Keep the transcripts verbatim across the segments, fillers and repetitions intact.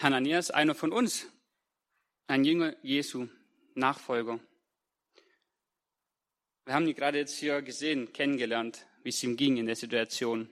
Hananias, einer von uns, ein Jünger Jesu, Nachfolger. Wir haben ihn gerade jetzt hier gesehen, kennengelernt, wie es ihm ging in der Situation.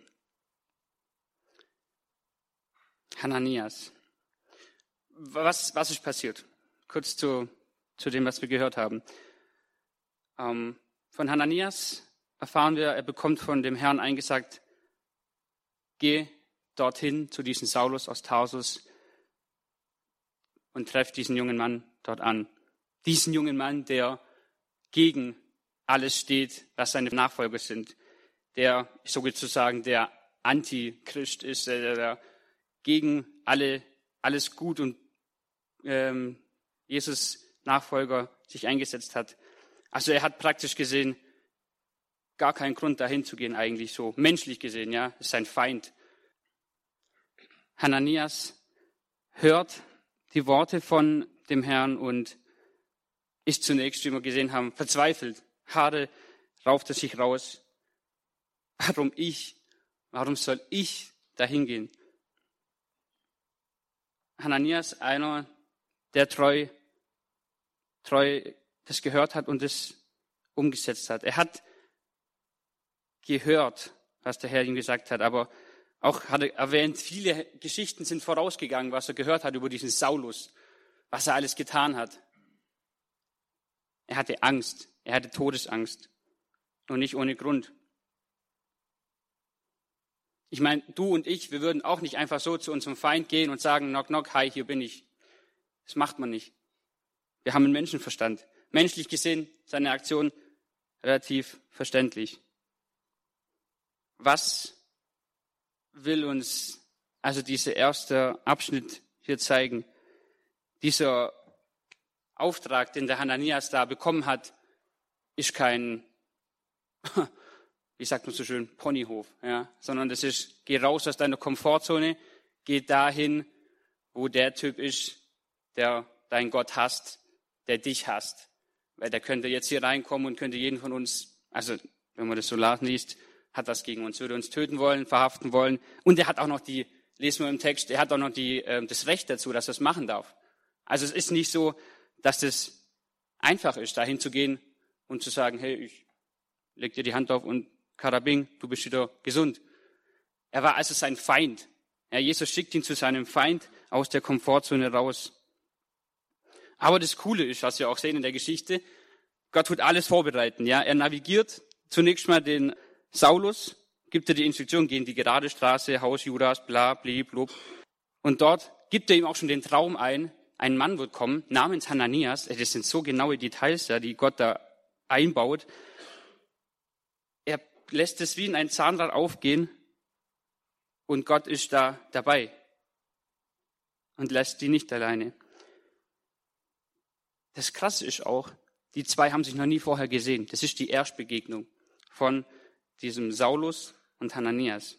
Hananias. Was, was ist passiert? Kurz zu, zu dem, was wir gehört haben. Ähm, von Hananias erfahren wir, er bekommt von dem Herrn eingesagt, geh dorthin zu diesem Saulus aus Tarsus und treff diesen jungen Mann dort an. Diesen jungen Mann, der gegen alles steht, was seine Nachfolger sind. Der, sozusagen, der Antichrist ist, der, der gegen alle, alles gut und ähm, Jesus Nachfolger sich eingesetzt hat. Also er hat praktisch gesehen gar keinen Grund dahin zu gehen eigentlich so. Menschlich gesehen, ja, ist sein Feind. Hananias hört die Worte von dem Herrn und ist zunächst, wie wir gesehen haben, verzweifelt. Haare rauft er sich raus. Warum ich? Warum soll ich dahin gehen? Hananias, einer, der treu, treu das gehört hat und das umgesetzt hat. Er hat gehört, was der Herr ihm gesagt hat, aber auch hat er erwähnt, viele Geschichten sind vorausgegangen, was er gehört hat über diesen Saulus, was er alles getan hat. Er hatte Angst, er hatte Todesangst und nicht ohne Grund. Ich meine, du und ich, wir würden auch nicht einfach so zu unserem Feind gehen und sagen, knock, knock, hi, hier bin ich. Das macht man nicht. Wir haben einen Menschenverstand. Menschlich gesehen, seine Aktion relativ verständlich. Was will uns also dieser erste Abschnitt hier zeigen? Dieser Auftrag, den der Hananias da bekommen hat, ist kein, wie sagt man so schön, Ponyhof, ja, sondern das ist, geh raus aus deiner Komfortzone, geh dahin, wo der Typ ist, der deinen Gott hasst, der dich hasst. Weil der könnte jetzt hier reinkommen und könnte jeden von uns, also wenn man das so liest, hat das gegen uns, würde uns töten wollen, verhaften wollen. Und er hat auch noch die, lesen wir im Text, er hat auch noch die, äh, das Recht dazu, dass er es machen darf. Also es ist nicht so, dass das einfach ist, dahin zu gehen und zu sagen, hey, ich leg dir die Hand auf und Karabing, du bist wieder gesund. Er war also sein Feind. Ja, Jesus schickt ihn zu seinem Feind aus der Komfortzone raus. Aber das Coole ist, was wir auch sehen in der Geschichte, Gott tut alles vorbereiten. Ja, er navigiert zunächst mal den Saulus, gibt er die Instruktion, geh in die gerade Straße, Haus Judas, bla, bli, blub. Und dort gibt er ihm auch schon den Traum ein, ein Mann wird kommen, namens Hananias. Das sind so genaue Details, ja, die Gott da einbaut. Er lässt es wie in ein Zahnrad aufgehen und Gott ist da dabei und lässt die nicht alleine. Das Krasse ist auch, die zwei haben sich noch nie vorher gesehen. Das ist die Erstbegegnung von diesem Saulus und Hananias.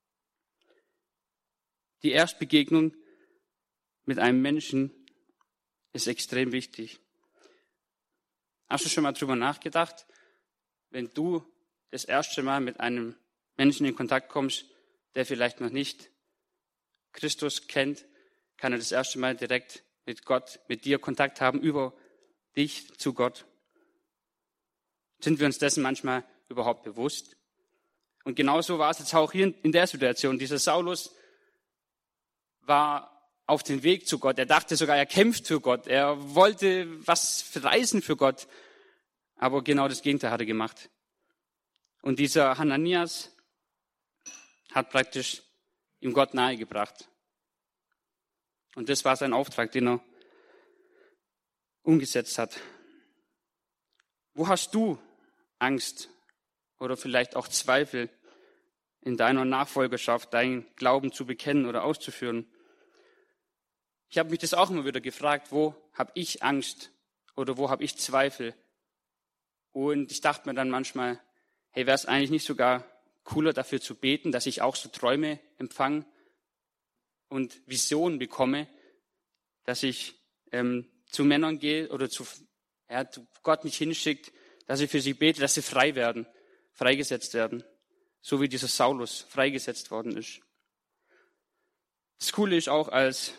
Die Erstbegegnung mit einem Menschen ist extrem wichtig. Hast du schon mal drüber nachgedacht, wenn du das erste Mal mit einem Menschen in Kontakt kommst, der vielleicht noch nicht Christus kennt, kann er das erste Mal direkt mit Gott, mit dir Kontakt haben, über dich zu Gott. Sind wir uns dessen manchmal überhaupt bewusst? Und genauso war es jetzt auch hier in der Situation. Dieser Saulus war auf dem Weg zu Gott. Er dachte sogar, er kämpft für Gott. Er wollte was verreisen für Gott. Aber genau das Gegenteil hat er gemacht. Und dieser Hananias hat praktisch ihm Gott nahegebracht. Und das war sein Auftrag, den er umgesetzt hat. Wo hast du Angst oder vielleicht auch Zweifel in deiner Nachfolgerschaft, deinen Glauben zu bekennen oder auszuführen? Ich habe mich das auch immer wieder gefragt, wo habe ich Angst oder wo habe ich Zweifel? Und ich dachte mir dann manchmal, hey, wäre es eigentlich nicht sogar cooler, dafür zu beten, dass ich auch so Träume empfange und Visionen bekomme, dass ich ähm, zu Männern gehe oder zu, ja, Gott mich hinschickt, dass ich für sie bete, dass sie frei werden, freigesetzt werden, so wie dieser Saulus freigesetzt worden ist. Das Coole ist auch, als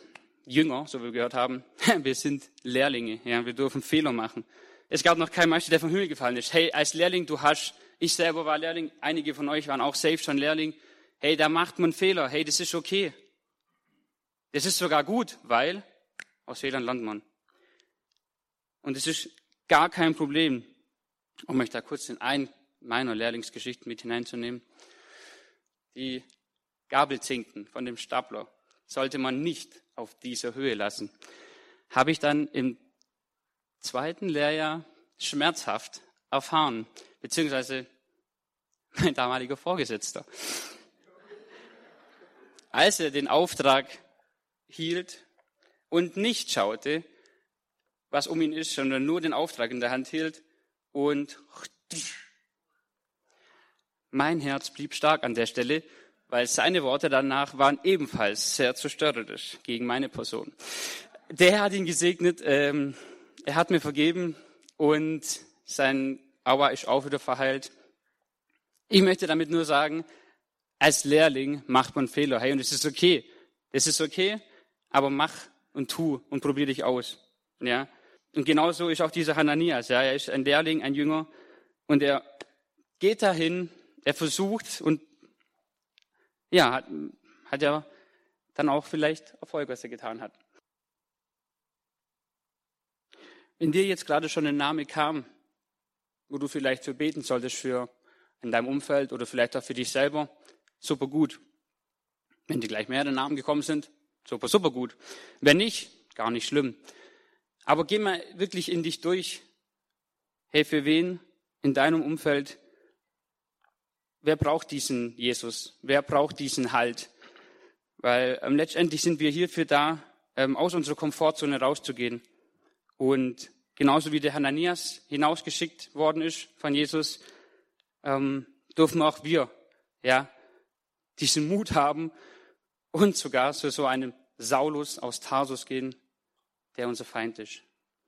Jünger, so wie wir gehört haben, wir sind Lehrlinge, ja, wir dürfen Fehler machen. Es gab noch keinen Meister, der vom Himmel gefallen ist. Hey, als Lehrling, du hast, ich selber war Lehrling, einige von euch waren auch safe schon Lehrling. Hey, da macht man Fehler. Hey, das ist okay. Das ist sogar gut, weil aus Fehlern lernt man. Und es ist gar kein Problem, um euch da kurz in eine meiner Lehrlingsgeschichten mit hineinzunehmen. Die Gabelzinken von dem Stapler sollte man nicht auf dieser Höhe lassen. Habe ich dann im zweiten Lehrjahr schmerzhaft erfahren, beziehungsweise mein damaliger Vorgesetzter. Als er den Auftrag hielt und nicht schaute, was um ihn ist, sondern nur den Auftrag in der Hand hielt und mein Herz blieb stark an der Stelle, weil seine Worte danach waren ebenfalls sehr zerstörerisch gegen meine Person. Der Herr hat ihn gesegnet, ähm, er hat mir vergeben und sein Aua ist auch wieder verheilt. Ich möchte damit nur sagen, als Lehrling macht man Fehler. Hey, und es ist okay. Es ist okay, aber mach und tu und probier dich aus. Ja. Und genauso ist auch dieser Hananias. Ja, er ist ein Lehrling, ein Jünger und er geht dahin, er versucht und ja, hat, hat ja dann auch vielleicht Erfolg, was er getan hat. Wenn dir jetzt gerade schon ein Name kam, wo du vielleicht für beten solltest für in deinem Umfeld oder vielleicht auch für dich selber, super gut. Wenn dir gleich mehrere Namen gekommen sind, super, super gut. Wenn nicht, gar nicht schlimm. Aber geh mal wirklich in dich durch. Hey, für wen in deinem Umfeld, wer braucht diesen Jesus? Wer braucht diesen Halt? Weil ähm, letztendlich sind wir hierfür da, ähm, aus unserer Komfortzone rauszugehen. Und genauso wie der Hananias hinausgeschickt worden ist von Jesus, ähm, dürfen auch wir ja diesen Mut haben und sogar zu so einem Saulus aus Tarsus gehen, der unser Feind ist.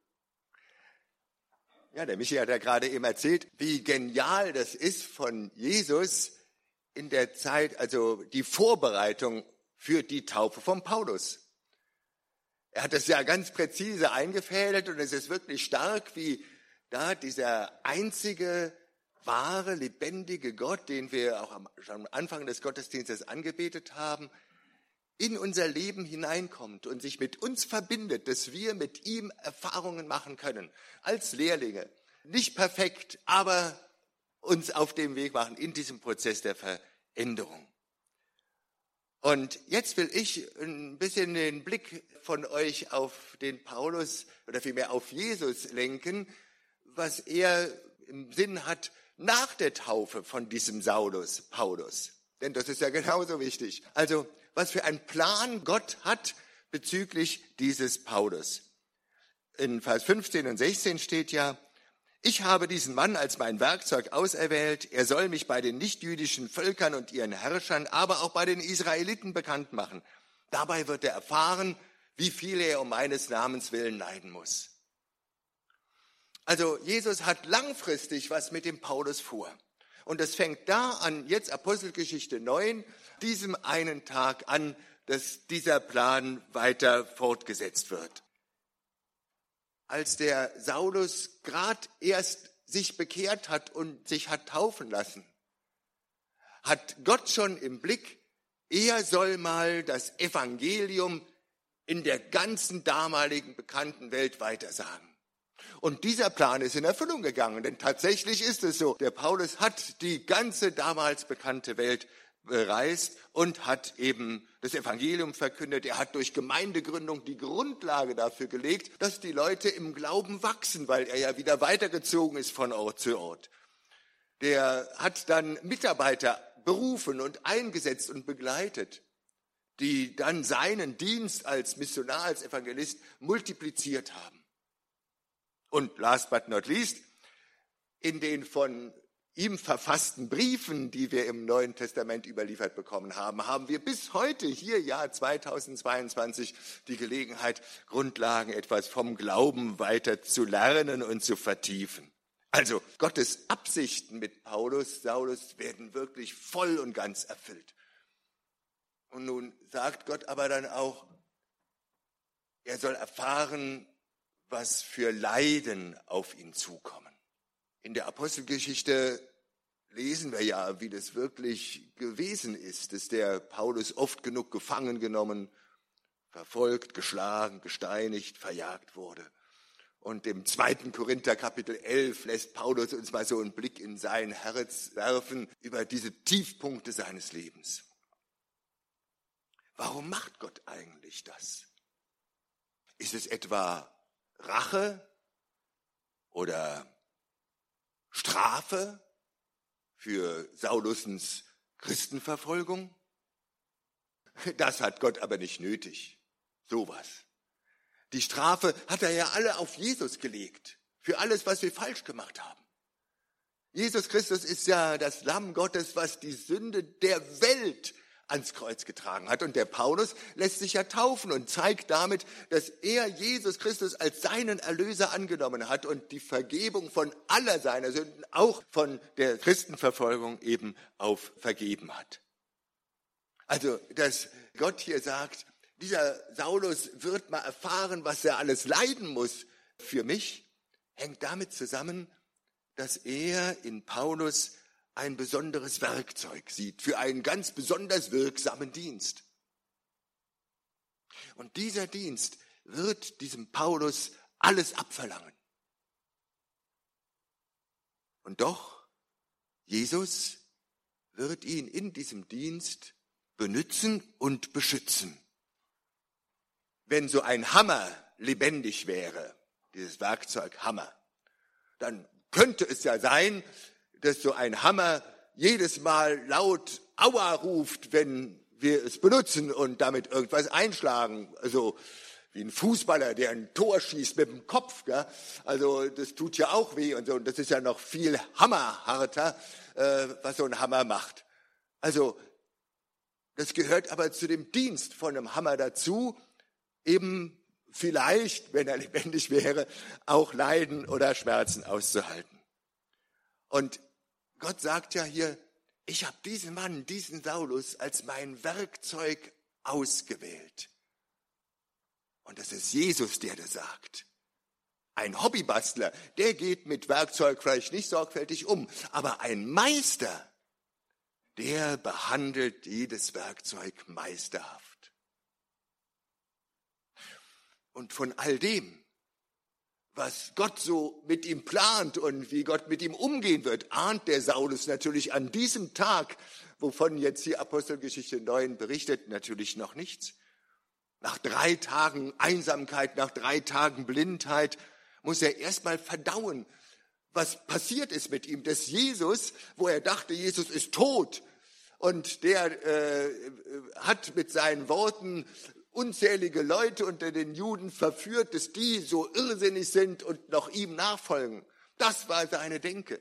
Ja, der Michi hat ja gerade eben erzählt, wie genial das ist von Jesus in der Zeit, also die Vorbereitung für die Taufe von Paulus. Er hat das ja ganz präzise eingefädelt und es ist wirklich stark, wie da dieser einzige, wahre, lebendige Gott, den wir auch am, schon am Anfang des Gottesdienstes angebetet haben, in unser Leben hineinkommt und sich mit uns verbindet, dass wir mit ihm Erfahrungen machen können, als Lehrlinge. Nicht perfekt, aber uns auf dem Weg machen in diesem Prozess der Veränderung. Und jetzt will ich ein bisschen den Blick von euch auf den Paulus oder vielmehr auf Jesus lenken, was er im Sinn hat nach der Taufe von diesem Saulus, Paulus. Denn das ist ja genauso wichtig. Also, was für einen Plan Gott hat bezüglich dieses Paulus. In Vers fünfzehn und sechzehn steht ja, ich habe diesen Mann als mein Werkzeug auserwählt. Er soll mich bei den nichtjüdischen Völkern und ihren Herrschern, aber auch bei den Israeliten bekannt machen. Dabei wird er erfahren, wie viel er um meines Namens willen leiden muss. Also Jesus hat langfristig was mit dem Paulus vor. Und das fängt da an, jetzt Apostelgeschichte neun, diesem einen Tag an, dass dieser Plan weiter fortgesetzt wird. Als der Saulus gerade erst sich bekehrt hat und sich hat taufen lassen, hat Gott schon im Blick, er soll mal das Evangelium in der ganzen damaligen bekannten Welt weitersagen. Und dieser Plan ist in Erfüllung gegangen, denn tatsächlich ist es so, der Paulus hat die ganze damals bekannte Welt bereist und hat eben das Evangelium verkündet. Er hat durch Gemeindegründung die Grundlage dafür gelegt, dass die Leute im Glauben wachsen, weil er ja wieder weitergezogen ist von Ort zu Ort. Der hat dann Mitarbeiter berufen und eingesetzt und begleitet, die dann seinen Dienst als Missionar, als Evangelist multipliziert haben. Und last but not least, in den von ihm verfassten Briefen, die wir im Neuen Testament überliefert bekommen haben, haben wir bis heute, hier Jahr zweitausendzweiundzwanzig, die Gelegenheit, Grundlagen etwas vom Glauben weiter zu lernen und zu vertiefen. Also Gottes Absichten mit Paulus, Saulus werden wirklich voll und ganz erfüllt. Und nun sagt Gott aber dann auch, er soll erfahren, was für Leiden auf ihn zukommen. In der Apostelgeschichte lesen wir ja, wie das wirklich gewesen ist, dass der Paulus oft genug gefangen genommen, verfolgt, geschlagen, gesteinigt, verjagt wurde. Und im zweiten Korinther Kapitel elf lässt Paulus uns mal so einen Blick in sein Herz werfen über diese Tiefpunkte seines Lebens. Warum macht Gott eigentlich das? Ist es etwa Rache oder Strafe für Saulusens Christenverfolgung? Das hat Gott aber nicht nötig. Sowas. Die Strafe hat er ja alle auf Jesus gelegt. Für alles, was wir falsch gemacht haben. Jesus Christus ist ja das Lamm Gottes, was die Sünde der Welt ans Kreuz getragen hat. Und der Paulus lässt sich ja taufen und zeigt damit, dass er Jesus Christus als seinen Erlöser angenommen hat und die Vergebung von aller seiner Sünden, auch von der Christenverfolgung, eben auf vergeben hat. Also, dass Gott hier sagt, dieser Saulus wird mal erfahren, was er alles leiden muss für mich, hängt damit zusammen, dass er in Paulus ein besonderes Werkzeug sieht für einen ganz besonders wirksamen Dienst. Und dieser Dienst wird diesem Paulus alles abverlangen. Und doch, Jesus wird ihn in diesem Dienst benützen und beschützen. Wenn so ein Hammer lebendig wäre, dieses Werkzeug Hammer, dann könnte es ja sein, dass so ein Hammer jedes Mal laut Aua ruft, wenn wir es benutzen und damit irgendwas einschlagen. Also wie ein Fußballer, der ein Tor schießt mit dem Kopf. Gell? Also das tut ja auch weh und so. Und das ist ja noch viel hammerharter, äh, was so ein Hammer macht. Also das gehört aber zu dem Dienst von einem Hammer dazu, eben vielleicht, wenn er lebendig wäre, auch Leiden oder Schmerzen auszuhalten. Und Gott sagt ja hier, ich habe diesen Mann, diesen Saulus als mein Werkzeug ausgewählt. Und das ist Jesus, der das sagt. Ein Hobbybastler, der geht mit Werkzeug vielleicht nicht sorgfältig um, aber ein Meister, der behandelt jedes Werkzeug meisterhaft. Und von all dem, was Gott so mit ihm plant und wie Gott mit ihm umgehen wird, ahnt der Saulus natürlich an diesem Tag, wovon jetzt die Apostelgeschichte neun berichtet, natürlich noch nichts. Nach drei Tagen Einsamkeit, nach drei Tagen Blindheit muss er erstmal verdauen, was passiert ist mit ihm, dass Jesus, wo er dachte, Jesus ist tot und der äh, hat mit seinen Worten unzählige Leute unter den Juden verführt, dass die so irrsinnig sind und noch ihm nachfolgen. Das war seine Denke.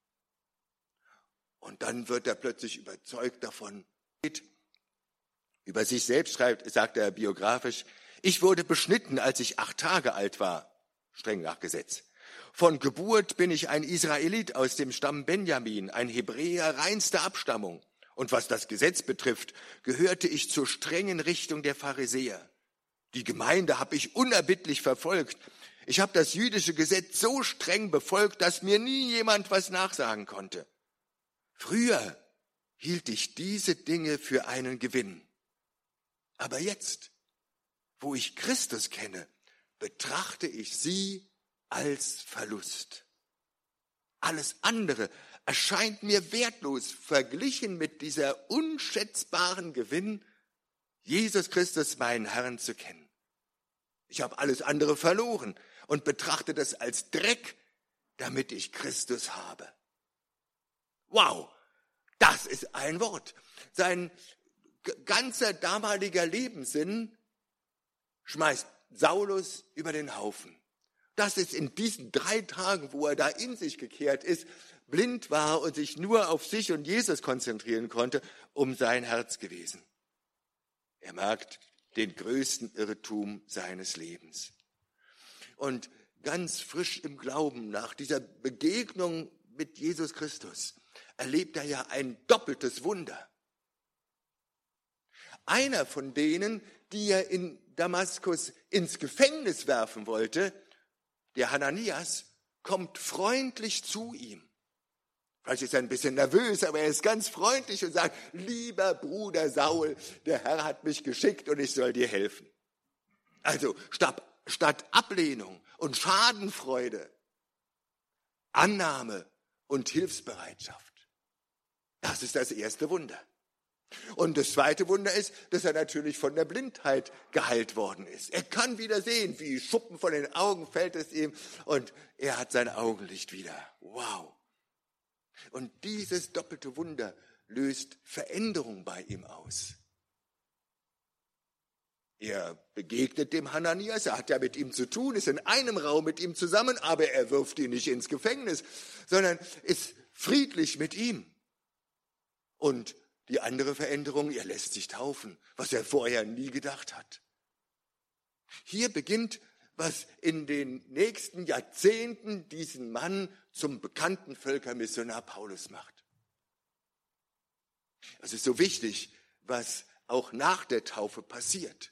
Und dann wird er plötzlich überzeugt davon. Über sich selbst schreibt, sagt er biografisch, ich wurde beschnitten, als ich acht Tage alt war, streng nach Gesetz. Von Geburt bin ich ein Israelit aus dem Stamm Benjamin, ein Hebräer reinster Abstammung. Und was das Gesetz betrifft, gehörte ich zur strengen Richtung der Pharisäer. Die Gemeinde habe ich unerbittlich verfolgt. Ich habe das jüdische Gesetz so streng befolgt, dass mir nie jemand was nachsagen konnte. Früher hielt ich diese Dinge für einen Gewinn. Aber jetzt, wo ich Christus kenne, betrachte ich sie als Verlust. Alles andere erscheint mir wertlos, verglichen mit dieser unschätzbaren Gewinn, Jesus Christus, meinen Herrn, zu kennen. Ich habe alles andere verloren und betrachte das als Dreck, damit ich Christus habe. Wow, das ist ein Wort. Sein ganzer damaliger Lebenssinn schmeißt Saulus über den Haufen. Das ist in diesen drei Tagen, wo er da in sich gekehrt ist, blind war und sich nur auf sich und Jesus konzentrieren konnte, um sein Herz gewesen. Er merkt den größten Irrtum seines Lebens. Und ganz frisch im Glauben, nach dieser Begegnung mit Jesus Christus, erlebt er ja ein doppeltes Wunder. einer von denen, die er in Damaskus ins Gefängnis werfen wollte, der Hananias, kommt freundlich zu ihm. Vielleicht ist er ein bisschen nervös, aber er ist ganz freundlich und sagt, lieber Bruder Saul, der Herr hat mich geschickt und ich soll dir helfen. Also statt, statt Ablehnung und Schadenfreude, Annahme und Hilfsbereitschaft. Das ist das erste Wunder. Und das zweite Wunder ist, dass er natürlich von der Blindheit geheilt worden ist. Er kann wieder sehen, wie Schuppen von den Augen fällt es ihm und er hat sein Augenlicht wieder. Wow! Und dieses doppelte Wunder löst Veränderung bei ihm aus. Er begegnet dem Hananias, er hat ja mit ihm zu tun, ist in einem Raum mit ihm zusammen, aber er wirft ihn nicht ins Gefängnis, sondern ist friedlich mit ihm. Und die andere Veränderung, er lässt sich taufen, was er vorher nie gedacht hat. Hier beginnt, was in den nächsten Jahrzehnten diesen Mann zum bekannten Völkermissionar Paulus macht. Es ist so wichtig, was auch nach der Taufe passiert.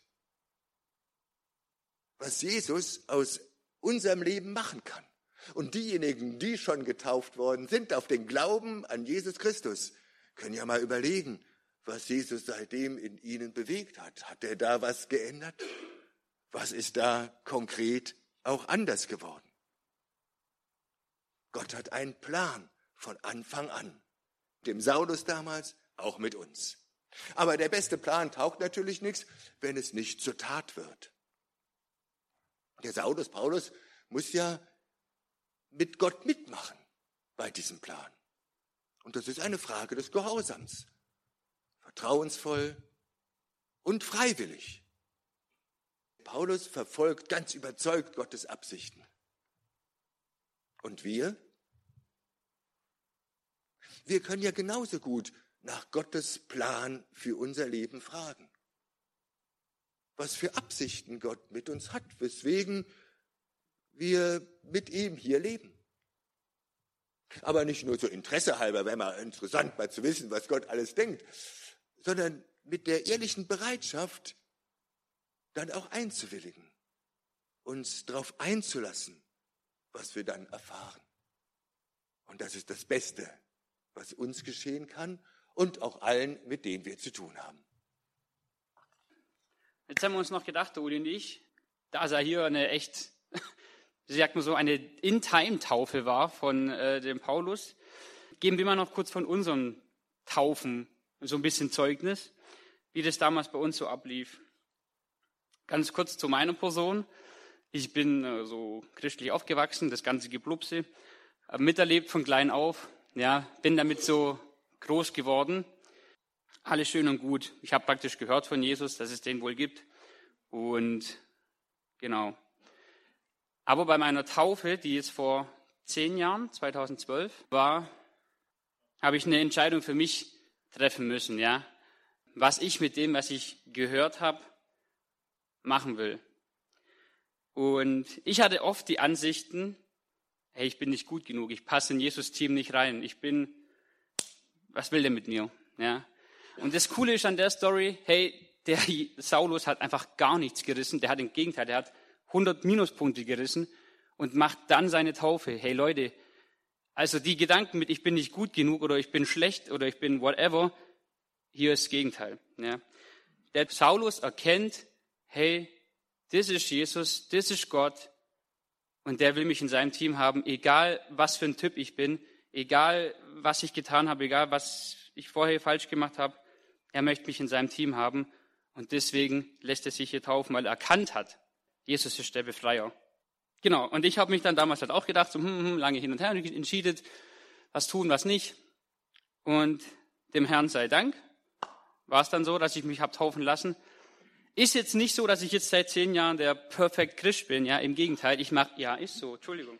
Was Jesus aus unserem Leben machen kann. Und diejenigen, die schon getauft worden sind auf den Glauben an Jesus Christus, können ja mal überlegen, was Jesus seitdem in ihnen bewegt hat. Hat er da was geändert? Was ist da konkret auch anders geworden? Gott hat einen Plan von Anfang an. Dem Saulus damals, auch mit uns. Aber der beste Plan taugt natürlich nichts, wenn es nicht zur Tat wird. Der Saulus, Paulus, muss ja mit Gott mitmachen bei diesem Plan. Und das ist eine Frage des Gehorsams. Vertrauensvoll und freiwillig. Paulus verfolgt ganz überzeugt Gottes Absichten. Und wir? Wir können ja genauso gut nach Gottes Plan für unser Leben fragen. Was für Absichten Gott mit uns hat, weswegen wir mit ihm hier leben. Aber nicht nur so Interesse halber, wäre mal interessant, mal zu wissen, was Gott alles denkt, sondern mit der ehrlichen Bereitschaft, dann auch einzuwilligen, uns darauf einzulassen, was wir dann erfahren. Und das ist das Beste, was uns geschehen kann und auch allen, mit denen wir zu tun haben. Jetzt haben wir uns noch gedacht, Uli und ich, da es ja hier eine echt, wie sagt man so, eine In-Time-Taufe war von äh, dem Paulus, geben wir mal noch kurz von unseren Taufen so ein bisschen Zeugnis, wie das damals bei uns so ablief. Ganz kurz zu meiner Person. Ich bin äh, so christlich aufgewachsen, das ganze Geblubse, habe miterlebt von klein auf, ja, bin damit so groß geworden. Alles schön und gut. Ich habe praktisch gehört von Jesus, dass es den wohl gibt. Und genau. Aber bei meiner Taufe, die jetzt vor zehn Jahren, zweitausendzwölf, war, habe ich eine Entscheidung für mich treffen müssen, ja, was ich mit dem, was ich gehört habe, machen will. Und ich hatte oft die Ansichten, hey, ich bin nicht gut genug, ich passe in Jesus-Team nicht rein, ich bin, was will der mit mir, ja. Und das Coole ist an der Story, hey, der Saulus hat einfach gar nichts gerissen, der hat im Gegenteil, der hat hundert Minuspunkte gerissen und macht dann seine Taufe. Hey Leute, also die Gedanken mit, ich bin nicht gut genug oder ich bin schlecht oder ich bin whatever, hier ist das Gegenteil. Ja. Der Saulus erkennt, hey, das ist Jesus, das ist Gott und der will mich in seinem Team haben, egal was für ein Typ ich bin, egal was ich getan habe, egal was ich vorher falsch gemacht habe, er möchte mich in seinem Team haben und deswegen lässt er sich hier taufen, weil er erkannt hat, Jesus ist der Befreier. Genau, und ich habe mich dann damals halt auch gedacht, so hm, hm, lange hin und her entschieden, was tun, was nicht. Und dem Herrn sei Dank war es dann so, dass ich mich habe taufen lassen. Ist jetzt nicht so, dass ich jetzt seit zehn Jahren der Perfect Christ bin, ja, im Gegenteil, ich mache, ja, ist so, Entschuldigung.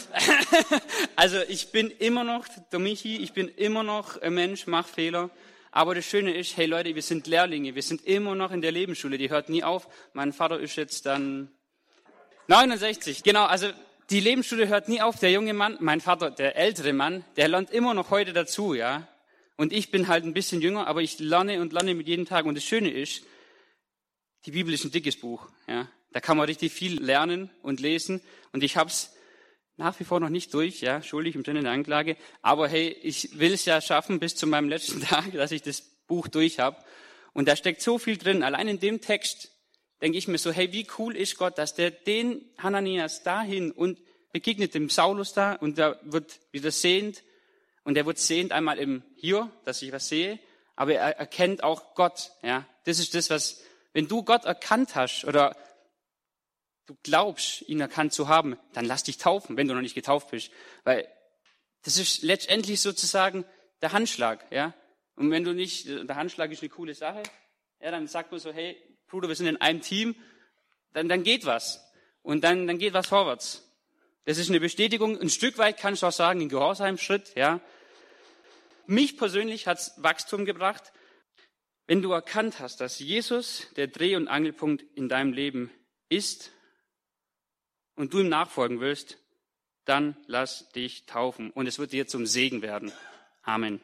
Also ich bin immer noch der Michi, ich bin immer noch ein Mensch, mache Fehler. Aber das Schöne ist, hey Leute, wir sind Lehrlinge, wir sind immer noch in der Lebensschule, die hört nie auf. Mein Vater ist jetzt dann neunundsechzig, genau, also die Lebensschule hört nie auf. Der junge Mann, mein Vater, der ältere Mann, der lernt immer noch heute dazu, ja. Und ich bin halt ein bisschen jünger, aber ich lerne und lerne mit jedem Tag. Und das Schöne ist, die Bibel ist ein dickes Buch. Ja. Da kann man richtig viel lernen und lesen. Und ich habe es nach wie vor noch nicht durch, ja, schuldig im Sinne der Anklage. Aber hey, ich will es ja schaffen bis zu meinem letzten Tag, dass ich das Buch durch habe. Und da steckt so viel drin. Allein in dem Text denke ich mir so, hey, wie cool ist Gott, dass der den Hananias dahin und begegnet dem Saulus da und der wird wieder sehend. Und er wird sehend einmal im Hier, dass ich was sehe, aber er erkennt auch Gott. Ja, das ist das, was, wenn du Gott erkannt hast oder du glaubst, ihn erkannt zu haben, dann lass dich taufen, wenn du noch nicht getauft bist, weil das ist letztendlich sozusagen der Handschlag. Ja, und wenn du nicht, der Handschlag ist eine coole Sache, ja, dann sagt man so, hey, Bruder, wir sind in einem Team, dann dann geht was und dann dann geht was vorwärts. Das ist eine Bestätigung. Ein Stück weit kannst du auch sagen, ein Gehorsamschritt, ja. Mich persönlich hat's Wachstum gebracht, wenn du erkannt hast, dass Jesus der Dreh- und Angelpunkt in deinem Leben ist und du ihm nachfolgen willst, dann lass dich taufen und es wird dir zum Segen werden. Amen.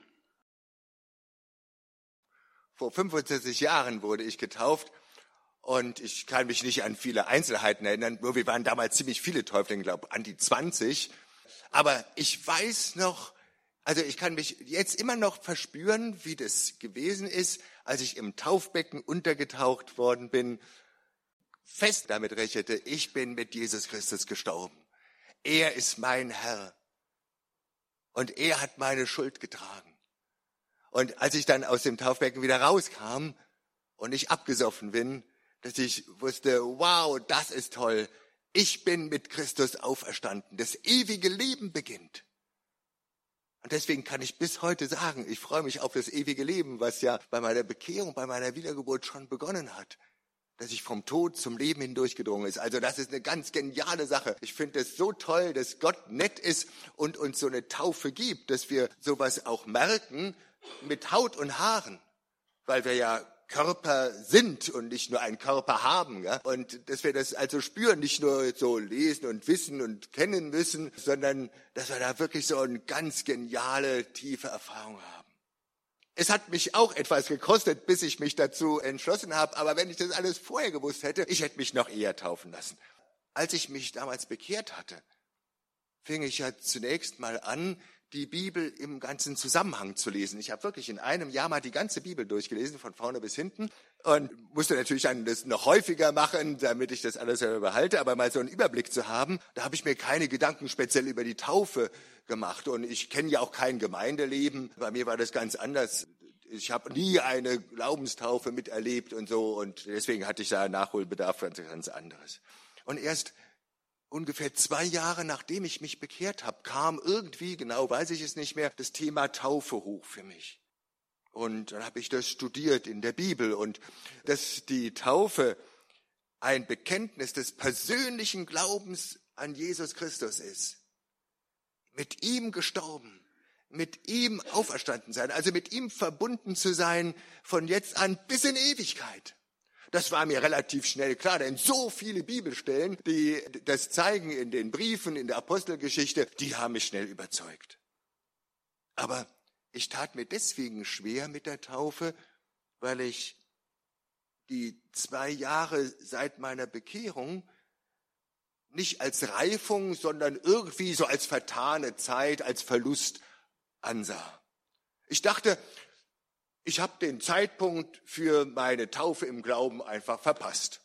Vor fünfundvierzig Jahren wurde ich getauft. Und ich kann mich nicht an viele Einzelheiten erinnern, nur wir waren damals ziemlich viele Täuflinge, glaube an die zwanzig. Aber ich weiß noch, also ich kann mich jetzt immer noch verspüren, wie das gewesen ist, als ich im Taufbecken untergetaucht worden bin, fest damit rechnete, ich bin mit Jesus Christus gestorben. Er ist mein Herr. Und er hat meine Schuld getragen. Und als ich dann aus dem Taufbecken wieder rauskam und ich abgesoffen bin, dass ich wusste, wow, das ist toll. Ich bin mit Christus auferstanden. Das ewige Leben beginnt. Und deswegen kann ich bis heute sagen, ich freue mich auf das ewige Leben, was ja bei meiner Bekehrung, bei meiner Wiedergeburt schon begonnen hat. Dass ich vom Tod zum Leben hindurchgedrungen ist. Also das ist eine ganz geniale Sache. Ich finde es so toll, dass Gott nett ist und uns so eine Taufe gibt, dass wir sowas auch merken mit Haut und Haaren. Weil wir ja Körper sind und nicht nur einen Körper haben. Ja? Und dass wir das also spüren, nicht nur so lesen und wissen und kennen müssen, sondern dass wir da wirklich so eine ganz geniale, tiefe Erfahrung haben. Es hat mich auch etwas gekostet, bis ich mich dazu entschlossen habe, aber wenn ich das alles vorher gewusst hätte, ich hätte mich noch eher taufen lassen. Als ich mich damals bekehrt hatte, fing ich ja zunächst mal an, die Bibel im ganzen Zusammenhang zu lesen. Ich habe wirklich in einem Jahr mal die ganze Bibel durchgelesen, von vorne bis hinten, und musste natürlich dann das noch häufiger machen, damit ich das alles selber behalte, aber mal so einen Überblick zu haben, da habe ich mir keine Gedanken speziell über die Taufe gemacht. Und ich kenne ja auch kein Gemeindeleben. Bei mir war das ganz anders. Ich habe nie eine Glaubenstaufe miterlebt und so, und deswegen hatte ich da Nachholbedarf für etwas ganz anderes. Und erst ungefähr zwei Jahre, nachdem ich mich bekehrt habe, kam irgendwie, genau weiß ich es nicht mehr, das Thema Taufe hoch für mich. Und dann habe ich das studiert in der Bibel, und dass die Taufe ein Bekenntnis des persönlichen Glaubens an Jesus Christus ist. Mit ihm gestorben, mit ihm auferstanden sein, also mit ihm verbunden zu sein von jetzt an bis in Ewigkeit. Das war mir relativ schnell klar, denn so viele Bibelstellen, die das zeigen in den Briefen, in der Apostelgeschichte, die haben mich schnell überzeugt. Aber ich tat mir deswegen schwer mit der Taufe, weil ich die zwei Jahre seit meiner Bekehrung nicht als Reifung, sondern irgendwie so als vertane Zeit, als Verlust ansah. Ich dachte, ich habe den Zeitpunkt für meine Taufe im Glauben einfach verpasst.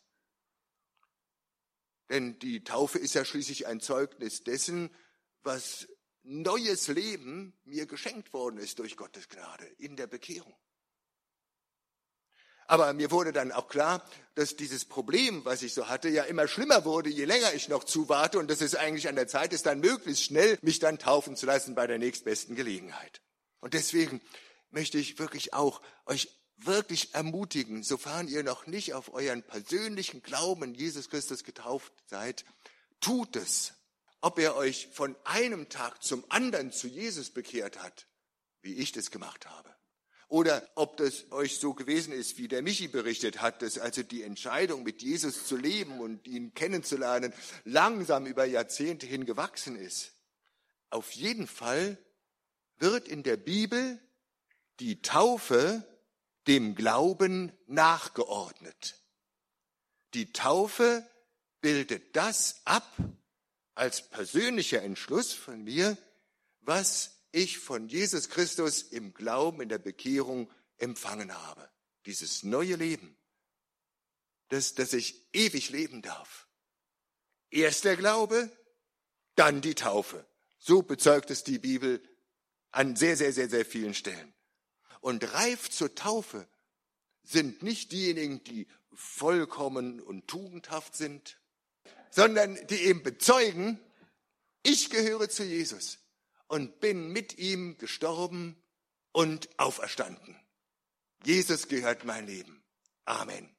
Denn die Taufe ist ja schließlich ein Zeugnis dessen, was neues Leben mir geschenkt worden ist durch Gottes Gnade in der Bekehrung. Aber mir wurde dann auch klar, dass dieses Problem, was ich so hatte, ja immer schlimmer wurde, je länger ich noch zuwarte, und dass es eigentlich an der Zeit ist, dann möglichst schnell mich dann taufen zu lassen bei der nächstbesten Gelegenheit. Und deswegen möchte ich wirklich auch euch wirklich ermutigen, sofern ihr noch nicht auf euren persönlichen Glauben in Jesus Christus getauft seid, tut es. Ob er euch von einem Tag zum anderen zu Jesus bekehrt hat, wie ich das gemacht habe. Oder ob das euch so gewesen ist, wie der Michi berichtet hat, dass also die Entscheidung, mit Jesus zu leben und ihn kennenzulernen, langsam über Jahrzehnte hin gewachsen ist. Auf jeden Fall wird in der Bibel die Taufe dem Glauben nachgeordnet. Die Taufe bildet das ab als persönlicher Entschluss von mir, was ich von Jesus Christus im Glauben, in der Bekehrung empfangen habe. Dieses neue Leben, das, dass ich ewig leben darf. Erst der Glaube, dann die Taufe. So bezeugt es die Bibel an sehr, sehr, sehr, sehr vielen Stellen. Und reif zur Taufe sind nicht diejenigen, die vollkommen und tugendhaft sind, sondern die eben bezeugen, ich gehöre zu Jesus und bin mit ihm gestorben und auferstanden. Jesus gehört mein Leben. Amen.